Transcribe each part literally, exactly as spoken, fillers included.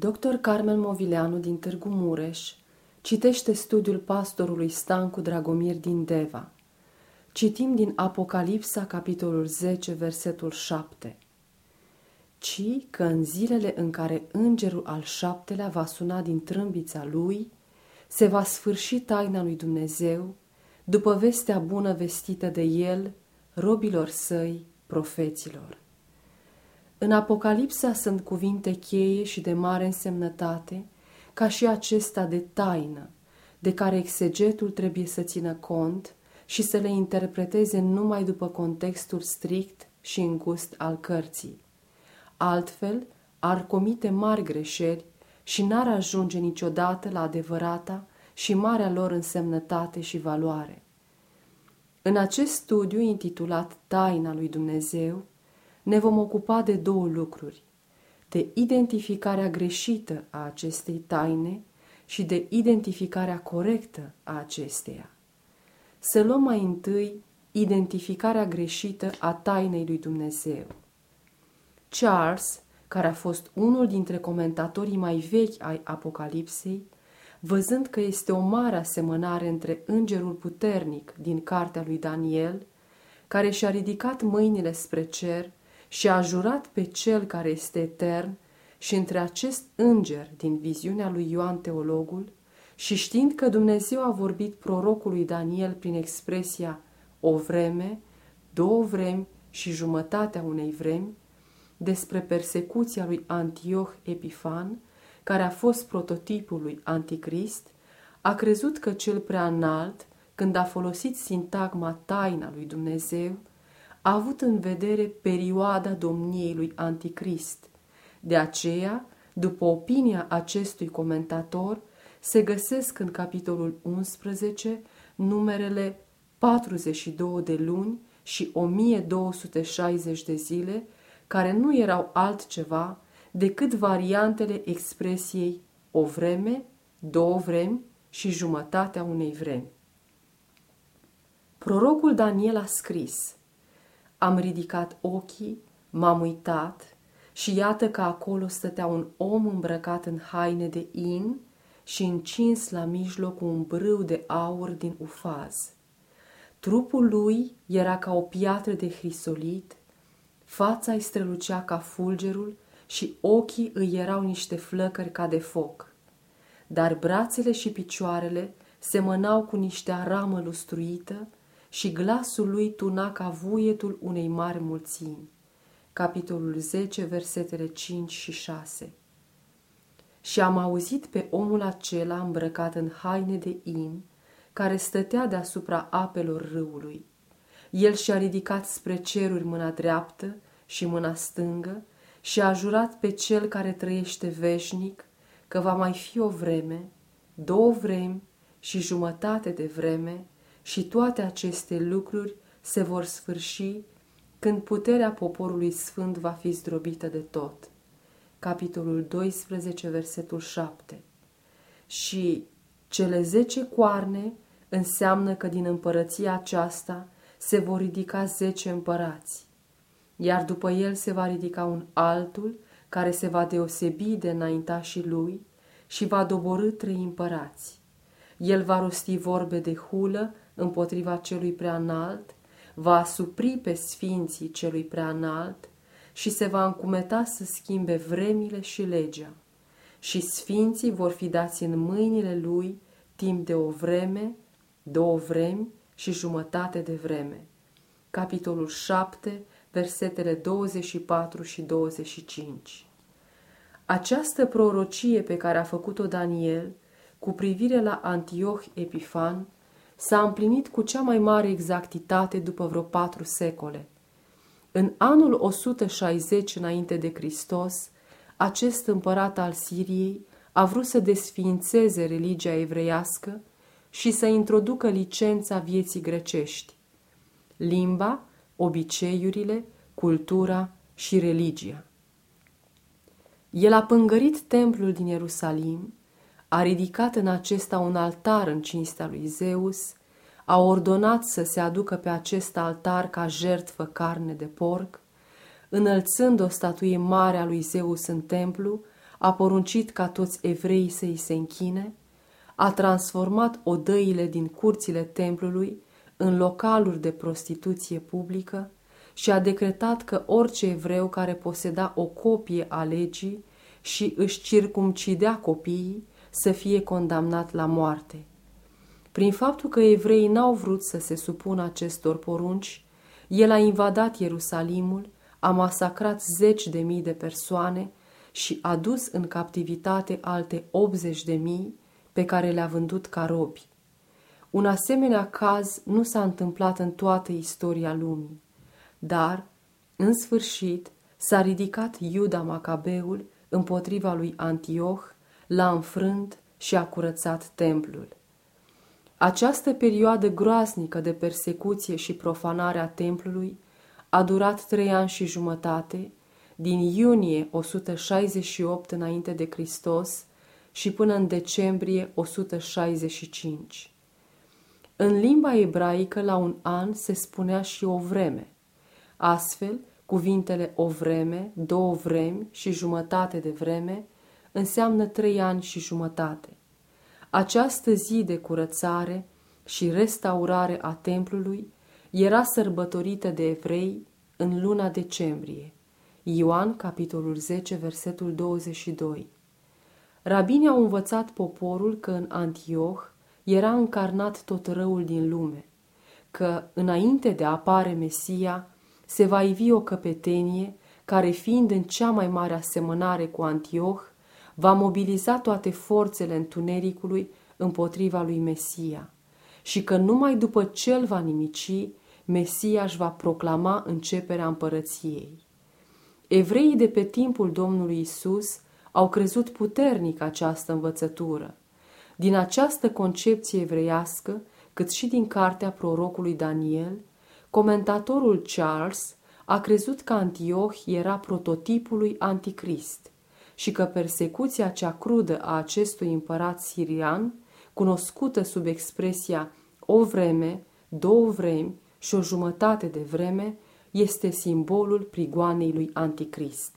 doctor Carmen Movileanu din Târgu Mureș citește studiul pastorului Stancu Dragomir din Deva. Citim din Apocalipsa, capitolul zece, versetul șapte. Ci că în zilele în care îngerul al șaptelea va suna din trâmbița lui, se va sfârși taina lui Dumnezeu, după vestea bună vestită de el, robilor săi, profeților. În Apocalipsa sunt cuvinte cheie și de mare însemnătate, ca și acesta de taină, de care exegetul trebuie să țină cont și să le interpreteze numai după contextul strict și îngust al cărții. Altfel, ar comite mari greșeli și n-ar ajunge niciodată la adevărata și marea lor însemnătate și valoare. În acest studiu intitulat Taina lui Dumnezeu, ne vom ocupa de două lucruri, de identificarea greșită a acestei taine și de identificarea corectă a acesteia. Să luăm mai întâi identificarea greșită a tainei lui Dumnezeu. Charles, care a fost unul dintre comentatorii mai vechi ai Apocalipsei, văzând că este o mare asemănare între îngerul puternic din cartea lui Daniel, care și-a ridicat mâinile spre cer și a jurat pe cel care este etern, și între acest înger din viziunea lui Ioan Teologul, și știind că Dumnezeu a vorbit prorocului Daniel prin expresia o vreme, două vremi și jumătatea unei vremi, despre persecuția lui Antioh Epifan, care a fost prototipul lui Anticrist, a crezut că cel prea înalt, când a folosit sintagma taina lui Dumnezeu, a avut în vedere perioada domniei lui Anticrist. De aceea, după opinia acestui comentator, se găsesc în capitolul unsprezece numerele patruzeci și două de luni și o mie două sute șaizeci de zile, care nu erau altceva decât variantele expresiei o vreme, două vremi și jumătatea unei vremi. Prorocul Daniel a scris: am ridicat ochii, m-am uitat și iată că acolo stătea un om îmbrăcat în haine de in și încins la mijloc cu un brâu de aur din ufaz. Trupul lui era ca o piatră de hrisolit, fața îi strălucea ca fulgerul și ochii îi erau niște flăcări ca de foc. Dar brațele și picioarele semănau cu niște aramă lustruită și glasul lui tuna ca vuietul unei mari mulțimi. Capitolul zece, versetele cinci și șase. Și am auzit pe omul acela îmbrăcat în haine de in, care stătea deasupra apelor râului. El și-a ridicat spre ceruri mâna dreaptă și mâna stângă și a jurat pe cel care trăiește veșnic că va mai fi o vreme, două vremi și jumătate de vreme, și toate aceste lucruri se vor sfârși când puterea poporului sfânt va fi zdrobită de tot. Capitolul doisprezece, versetul șapte. Și cele zece coarne înseamnă că din împărăția aceasta se vor ridica zece împărați, iar după el se va ridica un altul care se va deosebi de înaintașii lui și va doborî trei împărați. El va rosti vorbe de hulă împotriva celui prea înalt, va asupri pe sfinții celui prea înalt și se va încumeta să schimbe vremile și legea. Și sfinții vor fi dați în mâinile lui timp de o vreme, două vremi și jumătate de vreme. Capitolul șapte, versetele douăzeci și patru și douăzeci și cinci. Această prorocie pe care a făcut-o Daniel cu privire la Antioh Epifan s-a împlinit cu cea mai mare exactitate după vreo patru secole. În anul o sută șaizeci înainte de Hristos, acest împărat al Siriei a vrut să desființeze religia evreiască și să introducă licența vieții grecești, limba, obiceiurile, cultura și religia. El a pângărit templul din Ierusalim, a ridicat în acesta un altar în cinstea lui Zeus, a ordonat să se aducă pe acest altar ca jertfă carne de porc, înălțând o statuie mare a lui Zeus în templu, a poruncit ca toți evreii să îi se închine, a transformat odăile din curțile templului în localuri de prostituție publică și a decretat că orice evreu care poseda o copie a legii și își circumcidea copiii să fie condamnat la moarte. Prin faptul că evreii n-au vrut să se supună acestor porunci, el a invadat Ierusalimul, a masacrat zeci de mii de persoane și a dus în captivitate alte optzeci de mii pe care le-a vândut ca robi. Un asemenea caz nu s-a întâmplat în toată istoria lumii, dar, în sfârșit, s-a ridicat Iuda Macabeul împotriva lui Antioh, l-a înfrânt și a curățat templul. Această perioadă groaznică de persecuție și profanare a templului a durat trei ani și jumătate, din iunie o sută șaizeci și opt înainte de Hristos și până în decembrie o sută șaizeci și cinci. În limba ebraică la un an se spunea și o vreme. Astfel, cuvintele o vreme, două vremi și jumătate de vreme înseamnă trei ani și jumătate. Această zi de curățare și restaurare a templului era sărbătorită de evrei în luna decembrie. Ioan, capitolul zece, versetul douăzeci și doi. Rabinii au învățat poporul că în Antioh era încarnat tot răul din lume, că, înainte de a apare Mesia, se va ivi o căpetenie care, fiind în cea mai mare asemănare cu Antioh, va mobiliza toate forțele întunericului împotriva lui Mesia și că numai după ce îl va nimici, Mesia își va proclama începerea împărăției. Evreii de pe timpul Domnului Isus au crezut puternic această învățătură. Din această concepție evreiască, cât și din cartea prorocului Daniel, comentatorul Charles a crezut că Antioh era prototipul lui Anticrist și că persecuția cea crudă a acestui împărat sirian, cunoscută sub expresia o vreme, două vremi și o jumătate de vreme, este simbolul prigoanei lui Anticrist.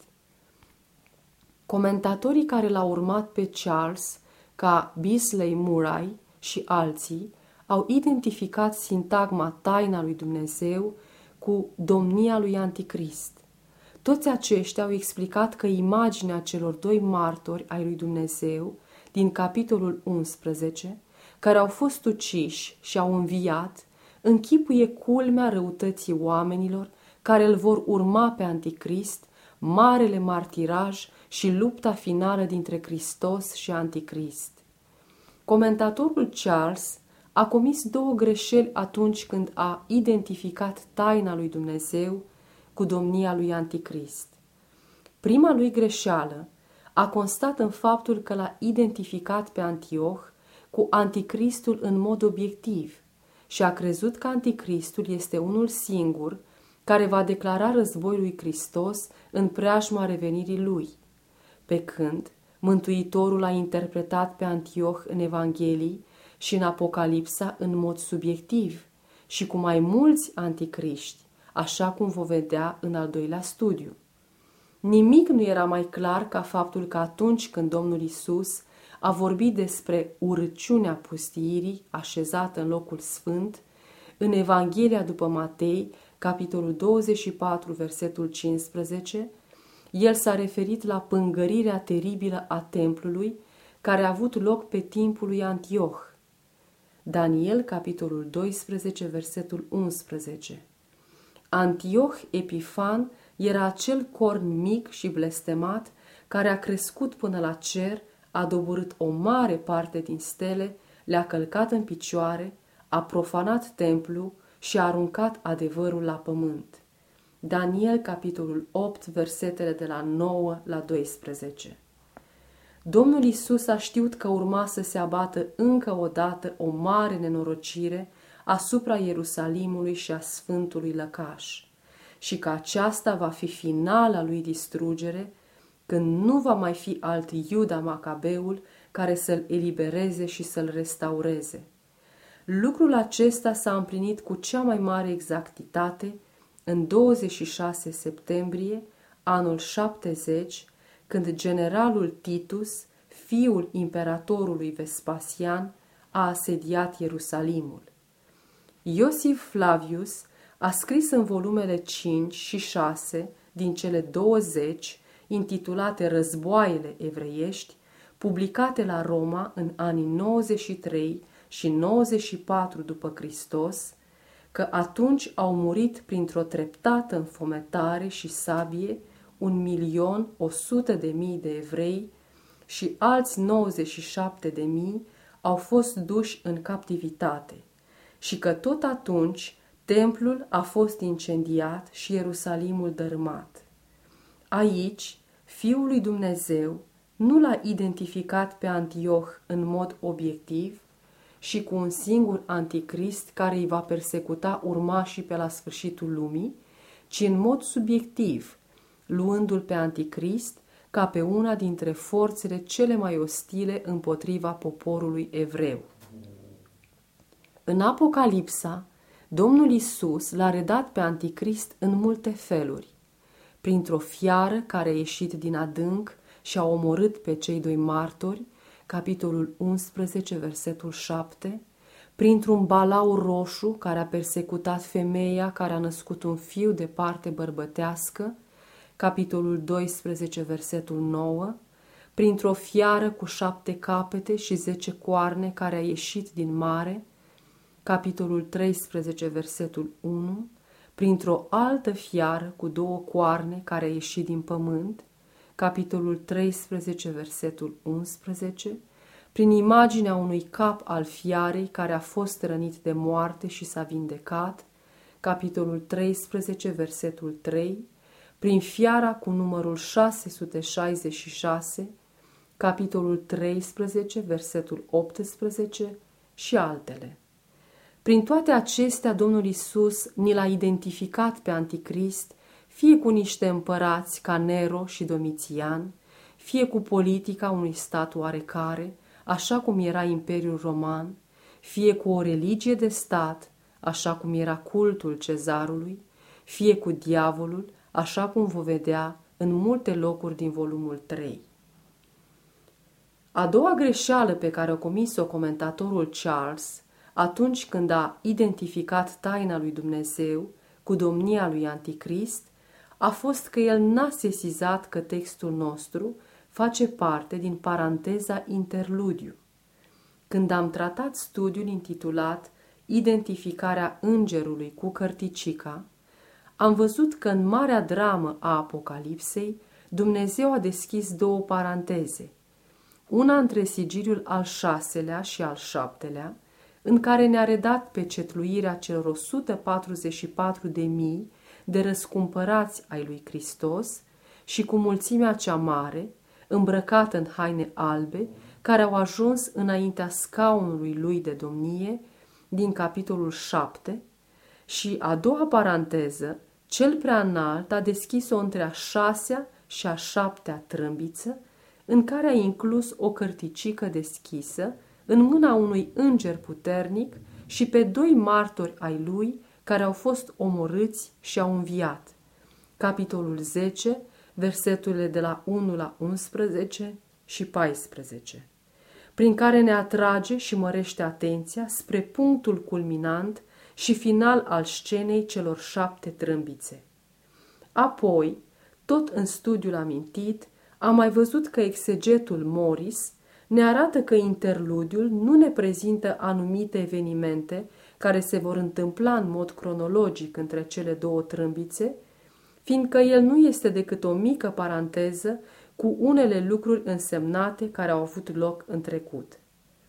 Comentatorii care l-au urmat pe Charles, ca Beasley Murray și alții, au identificat sintagma taina lui Dumnezeu cu domnia lui Anticrist. Toți aceștia au explicat că imaginea celor doi martori ai lui Dumnezeu din capitolul unsprezece, care au fost uciși și au înviat, închipuie culmea răutății oamenilor care îl vor urma pe Anticrist, marele martiraj și lupta finală dintre Hristos și Anticrist. Comentatorul Charles a comis două greșeli atunci când a identificat taina lui Dumnezeu cu domnia lui Anticrist. Prima lui greșeală a constat în faptul că l-a identificat pe Antioh cu Anticristul în mod obiectiv și a crezut că Anticristul este unul singur care va declara război lui Hristos în preajma revenirii lui, pe când Mântuitorul a interpretat pe Antioh în Evanghelii și în Apocalipsa în mod subiectiv și cu mai mulți anticriști, așa cum vom vedea în al doilea studiu. Nimic nu era mai clar ca faptul că atunci când Domnul Isus a vorbit despre urăciunea pustiirii așezată în locul sfânt, în Evanghelia după Matei, capitolul douăzeci și patru, versetul cincisprezece, el s-a referit la pângărirea teribilă a templului care a avut loc pe timpul lui Antioh. Daniel, capitolul doisprezece, versetul unsprezece. Antioh Epifan era acel corn mic și blestemat care a crescut până la cer, a doborât o mare parte din stele, le-a călcat în picioare, a profanat templu și a aruncat adevărul la pământ. Daniel, capitolul opt, versetele de la nouă la doisprezece. Domnul Isus a știut că urma să se abată încă o dată o mare nenorocire asupra Ierusalimului și a Sfântului Lăcaș și că aceasta va fi finala lui distrugere, când nu va mai fi alt Iuda Macabeul care să-l elibereze și să-l restaureze. Lucrul acesta s-a împlinit cu cea mai mare exactitate în douăzeci și șase septembrie, anul șaptezeci, când generalul Titus, fiul imperatorului Vespasian, a asediat Ierusalimul. Iosif Flavius a scris în volumele cinci și șase din cele douăzeci, intitulate Războaiele evreiești, publicate la Roma în anii nouăzeci și trei și nouăzeci și patru după Hristos, că atunci au murit printr-o treptată înfometare și sabie un milion o sută de mii de evrei și alți nouăzeci și șapte de mii au fost duși în captivitate și că tot atunci templul a fost incendiat și Ierusalimul dărâmat. Aici, Fiul lui Dumnezeu nu l-a identificat pe Antioh în mod obiectiv și cu un singur anticrist care îi va persecuta urmașii pe la sfârșitul lumii, ci în mod subiectiv, luându-l pe anticrist ca pe una dintre forțele cele mai ostile împotriva poporului evreu. În Apocalipsa, Domnul Iisus l-a redat pe anticrist în multe feluri, printr-o fiară care a ieșit din adânc și a omorât pe cei doi martori, capitolul unsprezece, versetul șapte, printr-un balau roșu care a persecutat femeia care a născut un fiu de parte bărbătească, capitolul doisprezece, versetul nouă, printr-o fiară cu șapte capete și zece coarne care a ieșit din mare, capitolul treisprezece, versetul unu, printr-o altă fiară cu două coarne care a ieșit din pământ, capitolul treisprezece, versetul unsprezece, prin imaginea unui cap al fiarei care a fost rănit de moarte și s-a vindecat, capitolul treisprezece, versetul trei, prin fiara cu numărul șase sute șaizeci și șase, capitolul treisprezece, versetul optsprezece și altele. Prin toate acestea, Domnul Iisus ni l-a identificat pe anticrist, fie cu niște împărați ca Nero și Domitian, fie cu politica unui stat oarecare, așa cum era Imperiul Roman, fie cu o religie de stat, așa cum era cultul cezarului, fie cu diavolul, așa cum vom vedea în multe locuri din volumul trei. A doua greșeală pe care o comis-o comentatorul Charles, atunci când a identificat taina lui Dumnezeu cu domnia lui Anticrist, a fost că el n-a sesizat că textul nostru face parte din paranteza interludiu. Când am tratat studiul intitulat Identificarea îngerului cu cărticica, am văzut că în marea dramă a Apocalipsei Dumnezeu a deschis două paranteze, una între sigiliul al șaselea și al șaptelea, în care ne-a redat pecetluirea celor o sută patruzeci și patru de mii de răscumpărați ai lui Hristos și cu mulțimea cea mare, îmbrăcată în haine albe, care au ajuns înaintea scaunului lui de domnie, din capitolul șapte, și a doua paranteză, cel prea înalt a deschis-o între a șasea și a șaptea trâmbiță, în care a inclus o cărticică deschisă în mâna unui înger puternic și pe doi martori ai lui care au fost omorâți și au înviat. Capitolul zece, verseturile de la unu la unsprezece și paisprezece, prin care ne atrage și mărește atenția spre punctul culminant și final al scenei celor șapte trâmbițe. Apoi, tot în studiul amintit, am mai văzut că exegetul Morris ne arată că interludiul nu ne prezintă anumite evenimente care se vor întâmpla în mod cronologic între cele două trâmbițe, fiindcă el nu este decât o mică paranteză cu unele lucruri însemnate care au avut loc în trecut.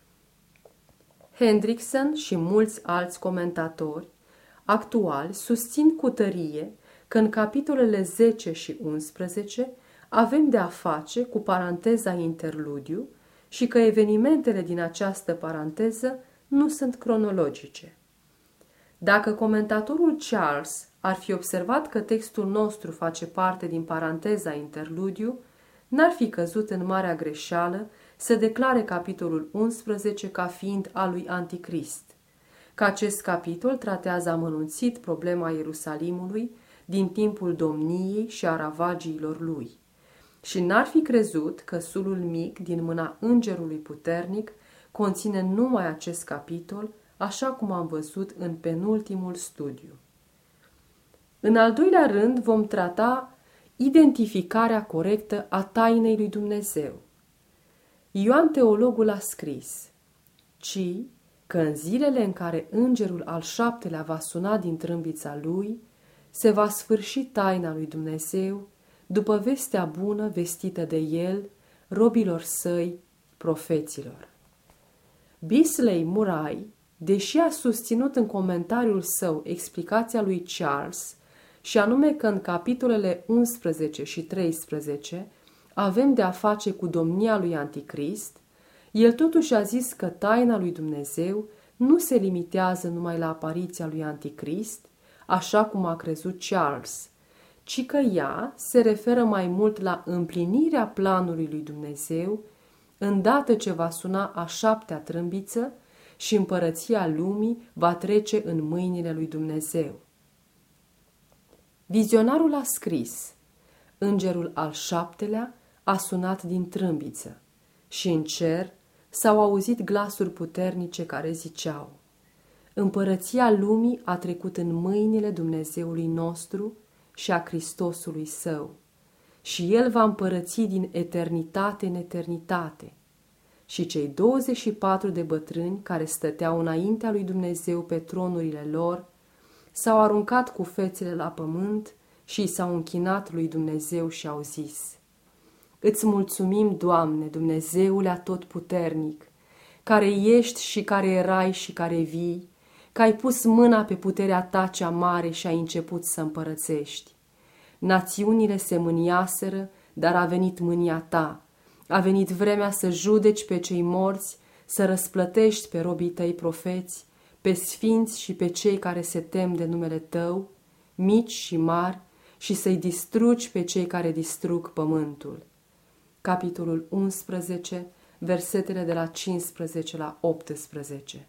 Hendrickson și mulți alți comentatori actuali susțin cu tărie că în capitolele zece și unsprezece avem de a face cu paranteza interludiu și că evenimentele din această paranteză nu sunt cronologice. Dacă comentatorul Charles ar fi observat că textul nostru face parte din paranteza interludiu, n-ar fi căzut în marea greșeală să declare capitolul unsprezece ca fiind al lui Anticrist, că acest capitol tratează amănunțit problema Ierusalimului din timpul domniei și a ravagiilor lui și n-ar fi crezut că sulul mic din mâna îngerului puternic conține numai acest capitol, așa cum am văzut în penultimul studiu. În al doilea rând vom trata identificarea corectă a tainei lui Dumnezeu. Ioan Teologul a scris: ci că în zilele în care îngerul al șaptelea va suna din trâmbița lui, se va sfârși taina lui Dumnezeu, după vestea bună vestită de el, robilor săi, profeților. Bisley Murray, deși a susținut în comentariul său explicația lui Charles, și anume că în capitolele unsprezece și treisprezece avem de a face cu domnia lui Anticrist, el totuși a zis că taina lui Dumnezeu nu se limitează numai la apariția lui Anticrist, așa cum a crezut Charles, ci că ea se referă mai mult la împlinirea planului lui Dumnezeu, îndată ce va suna a șaptea trâmbiță și împărăția lumii va trece în mâinile lui Dumnezeu. Vizionarul a scris: îngerul al șaptelea a sunat din trâmbiță și în cer s-au auzit glasuri puternice care ziceau: împărăția lumii a trecut în mâinile Dumnezeului nostru și a Hristosului său, și el va împărăți din eternitate în eternitate. Și cei douăzeci și patru de bătrâni care stăteau înaintea lui Dumnezeu pe tronurile lor s-au aruncat cu fețele la pământ și s-au închinat lui Dumnezeu și au zis: îți mulțumim, Doamne, Dumnezeule atotputernic, care ești și care erai și care vii, că ai pus mâna pe puterea ta cea mare și ai început să împărățești. Națiunile se mâniaseră, dar a venit mânia ta. A venit vremea să judeci pe cei morți, să răsplătești pe robii tăi profeți, pe sfinți și pe cei care se tem de numele tău, mici și mari, și să-i distrugi pe cei care distrug pământul. Capitolul unsprezece, versetele de la cincisprezece la optsprezece.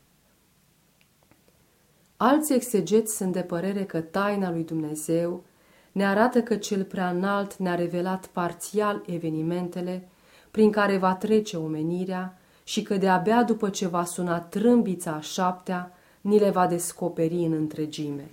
Alți exegeți sunt de părere că taina lui Dumnezeu ne arată că cel preanalt ne-a revelat parțial evenimentele prin care va trece omenirea și că de-abia după ce va suna trâmbița a șaptea, ni le va descoperi în întregime.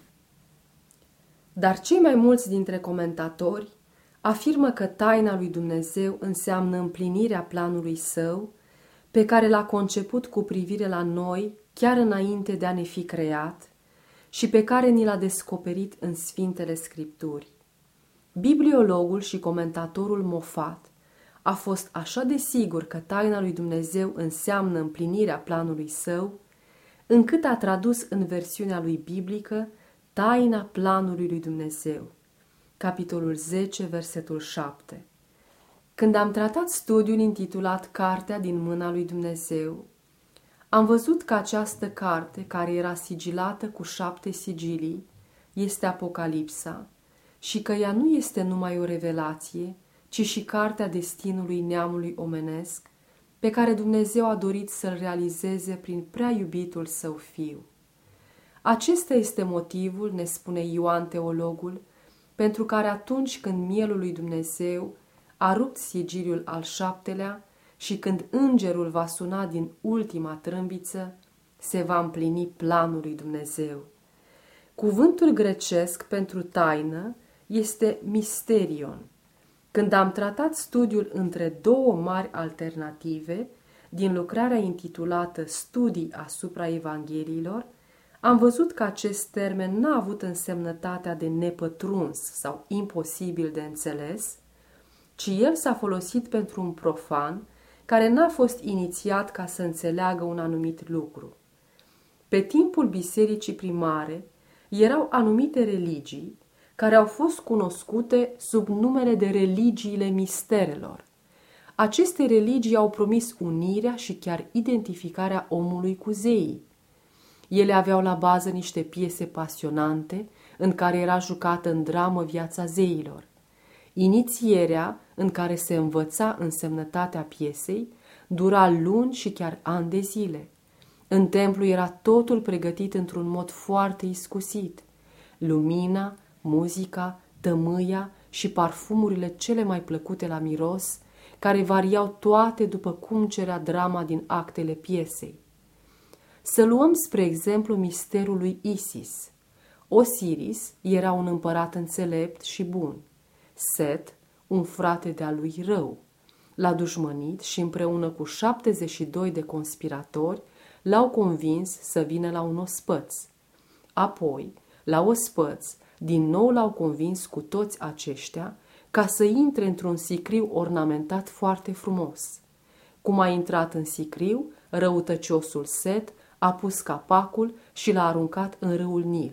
Dar cei mai mulți dintre comentatori afirmă că taina lui Dumnezeu înseamnă împlinirea planului său, pe care l-a conceput cu privire la noi chiar înainte de a ne fi creat și pe care ni l-a descoperit în Sfintele Scripturi. Bibliologul și comentatorul Moffat a fost așa de sigur că taina lui Dumnezeu înseamnă împlinirea planului său, încât a tradus în versiunea lui biblică taina planului lui Dumnezeu. Capitolul zece, versetul șapte. Când am tratat studiul intitulat Cartea din mâna lui Dumnezeu, am văzut că această carte, care era sigilată cu șapte sigilii, este Apocalipsa și că ea nu este numai o revelație, ci și cartea destinului neamului omenesc, pe care Dumnezeu a dorit să-l realizeze prin prea iubitul său fiu. Acesta este motivul, ne spune Ioan Teologul, pentru care atunci când mielul lui Dumnezeu a rupt sigiliul al șaptelea și când îngerul va suna din ultima trâmbiță, se va împlini planul lui Dumnezeu. Cuvântul grecesc pentru taină este mysterion. Când am tratat studiul între două mari alternative din lucrarea intitulată Studii asupra Evangheliilor, am văzut că acest termen n-a avut însemnătatea de nepătruns sau imposibil de înțeles, ci el s-a folosit pentru un profan care n-a fost inițiat ca să înțeleagă un anumit lucru. Pe timpul bisericii primare erau anumite religii care au fost cunoscute sub numele de religiile misterelor. Aceste religii au promis unirea și chiar identificarea omului cu zeii. Ele aveau la bază niște piese pasionante în care era jucată în dramă viața zeilor. Inițierea, în care se învăța însemnătatea piesei, dura luni și chiar ani de zile. În templu era totul pregătit într-un mod foarte iscusit. Lumina, muzica, tămâia și parfumurile cele mai plăcute la miros, care variau toate după cum cerea drama din actele piesei. Să luăm spre exemplu misterul lui Isis. Osiris era un împărat înțelept și bun. Set, un frate de-a lui rău. L-a dușmănit și împreună cu șaptezeci și doi de conspiratori l-au convins să vină la un ospăț. Apoi, la ospăț, din nou l-au convins cu toți aceștia ca să intre într-un sicriu ornamentat foarte frumos. Cum a intrat în sicriu, răutăciosul Set a pus capacul și l-a aruncat în râul Nil.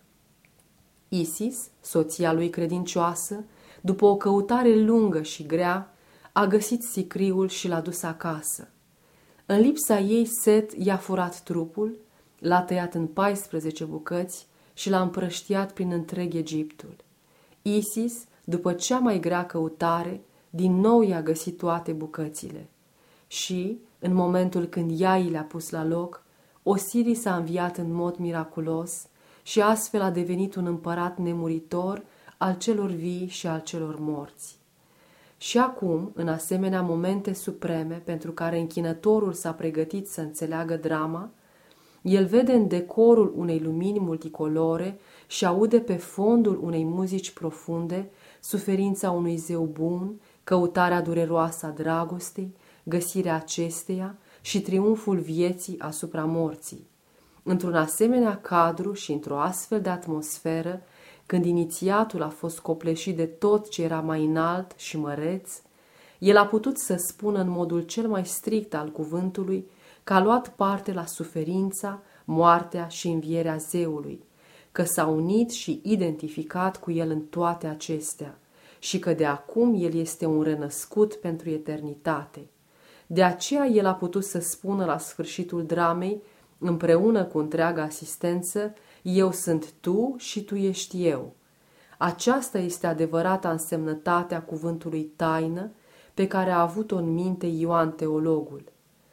Isis, soția lui credincioasă, după o căutare lungă și grea, a găsit sicriul și l-a dus acasă. În lipsa ei, Set i-a furat trupul, l-a tăiat în paisprezece bucăți și l-a împrăștiat prin întreg Egiptul. Isis, după cea mai grea căutare, din nou i-a găsit toate bucățile. Și, în momentul când ea i le-a pus la loc, Osiris a înviat în mod miraculos și astfel a devenit un împărat nemuritor al celor vii și al celor morți. Și acum, în asemenea momente supreme pentru care închinătorul s-a pregătit să înțeleagă drama, el vede în decorul unei lumini multicolore și aude pe fondul unei muzici profunde suferința unui zeu bun, căutarea dureroasă a dragostei, găsirea acesteia și triumful vieții asupra morții. Într-un asemenea cadru și într-o astfel de atmosferă, când inițiatul a fost copleșit de tot ce era mai înalt și măreț, el a putut să spună în modul cel mai strict al cuvântului că a luat parte la suferința, moartea și învierea zeului, că s-a unit și identificat cu el în toate acestea și că de acum el este un renăscut pentru eternitate. De aceea el a putut să spună la sfârșitul dramei, împreună cu întreaga asistență, eu sunt tu și tu ești eu. Aceasta este adevărata însemnătate a cuvântului taină pe care a avut-o în minte Ioan teologul.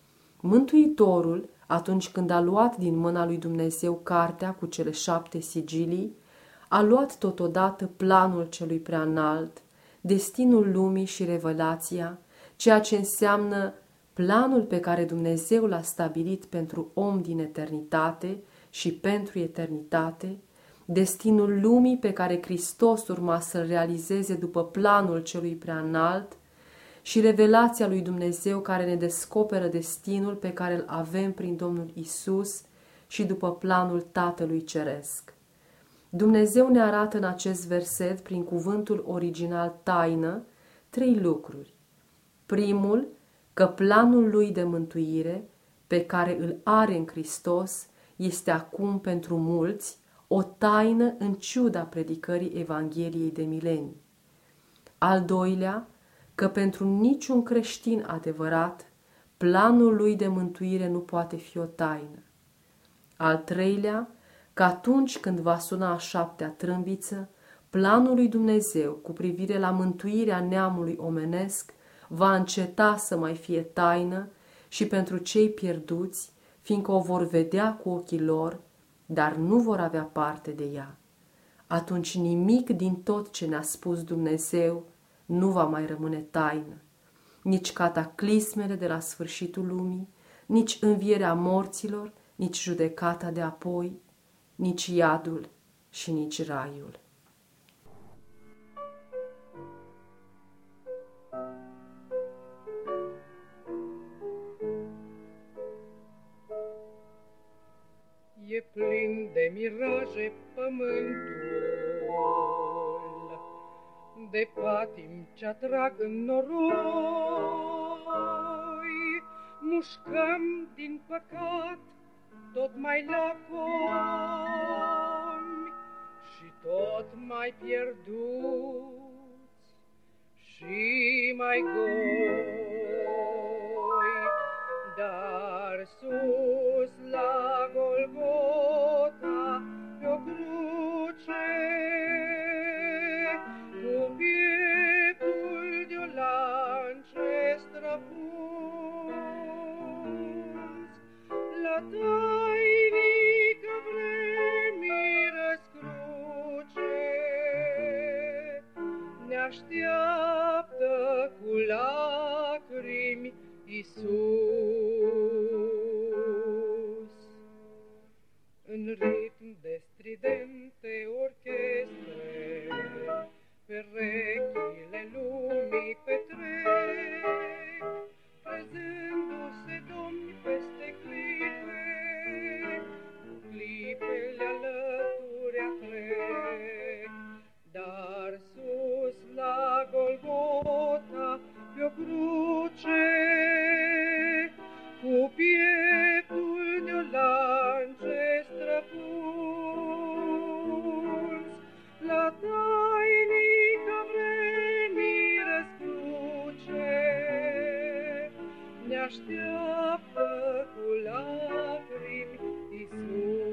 Mântuitorul, atunci când a luat din mâna lui Dumnezeu cartea cu cele șapte sigilii, a luat totodată planul celui preanalt, destinul lumii și revelația, ceea ce înseamnă planul pe care Dumnezeu l-a stabilit pentru om din eternitate și pentru eternitate, destinul lumii pe care Hristos urma să-l realizeze după planul celui preanalt și revelația lui Dumnezeu care ne descoperă destinul pe care îl avem prin Domnul Isus și după planul Tatălui Ceresc. Dumnezeu ne arată în acest verset, prin cuvântul original taină, trei lucruri. Primul, că planul lui de mântuire, pe care îl are în Hristos, este acum pentru mulți o taină în ciuda predicării Evangheliei de milenii. Al doilea, că pentru niciun creștin adevărat, planul lui de mântuire nu poate fi o taină. Al treilea, că atunci când va suna a șaptea trâmbiță, planul lui Dumnezeu cu privire la mântuirea neamului omenesc va înceta să mai fie taină și pentru cei pierduți, fiindcă o vor vedea cu ochii lor, dar nu vor avea parte de ea. Atunci nimic din tot ce ne-a spus Dumnezeu nu va mai rămâne taină, nici cataclismele de la sfârșitul lumii, nici învierea morților, nici judecata de apoi, nici iadul și nici raiul. E plin de miraje pământul, de patim ce atrag în noroi. Mușcăm din păcat tot mai lacomi și tot mai pierduți și mai goi. Dar sus la Golgota, pe o cruce, cu pieptul de-o lance străpunzi, la tainică vremii răscruce, ne-a Iisus. În ritm de stridente orchestre, perechile lumii petrec, crezându-se domni peste clipe, clipele alături atrec. Dar sus la Golgota, pe-o cruce, cu pieptul de-o lance străpuns, la tainică vremii răscruce, ne așteaptă cu lacrimi Iisus.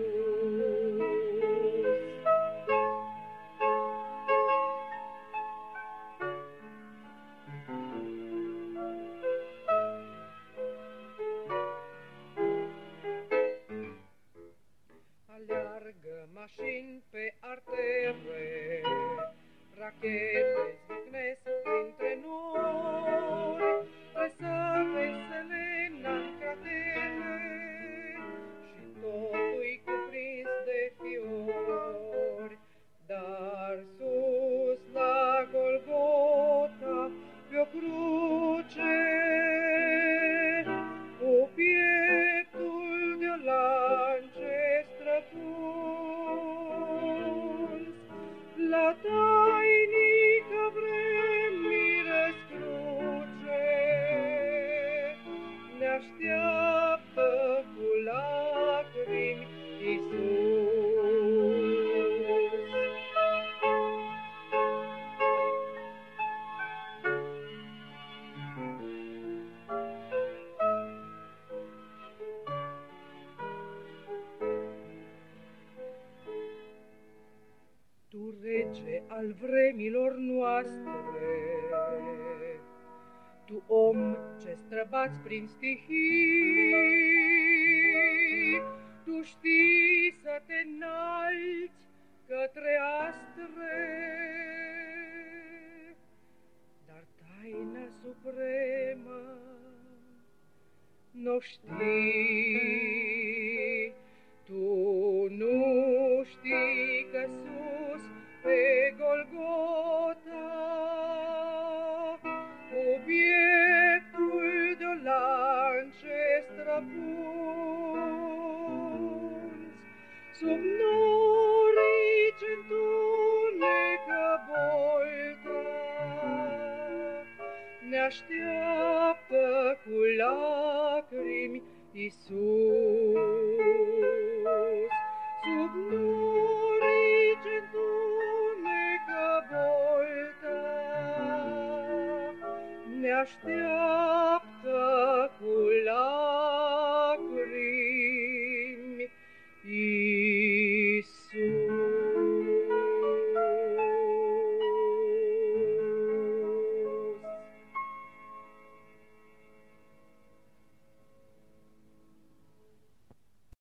Aleargă mașini pe artere, rachete zvicnesc printre noi, tresă vesele n-am cratele și totul-i cuprins de fiori. Dar sus la Golgota, pe-o cruce, cu pieptul de-o lance străpuns, la tainică vremii răscruce, ne așteaptă cu lacrimi Iisus. Tu, rege al vremilor noastre, tu, om ce străbați prin stihii, tu știi să te înalți către astre, dar taina supremă n-o știi. Tu nu știi că sus pe Golgota, cu pieptul de-o lance străpuns, sub norii ce-ntunecă bolta, ne așteaptă cu lacrimi Iisus. Sub norii ce-ntunecă bolta, ne așteaptă